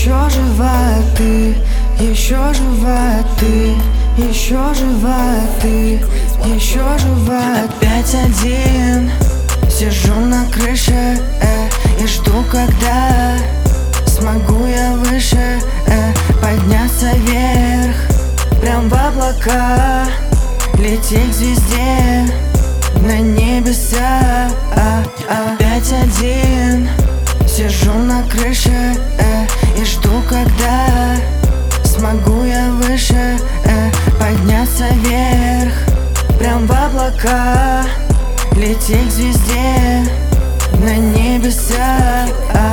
Еще жива ты, еще жива ты, еще жива ты, еще жива. Опять один сижу на крыше и жду, когда смогу я выше подняться вверх, прям в облака, лететь к звезде на небеса. Опять один сижу на крыше и жду, когда смогу я выше подняться вверх, прям в облака, лететь к звезде на небеса.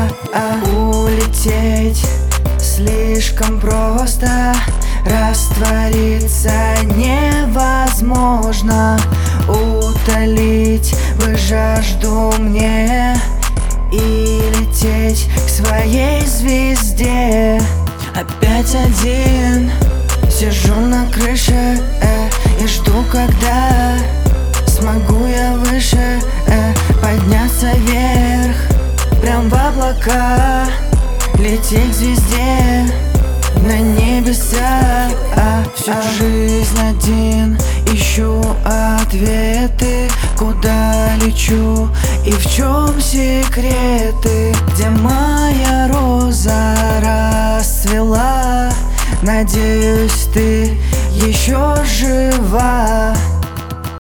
Улететь слишком просто, раствориться невозможно. Утолить бы жажду мне и лететь к своей звезде. Опять один сижу на крыше и жду, когда смогу я выше подняться вверх, прям в облака, лететь к звезде на небеса. Всю жизнь один ищу ответы, куда лечу и в чем секреты. Где моя роза расцвела, надеюсь, ты еще жива.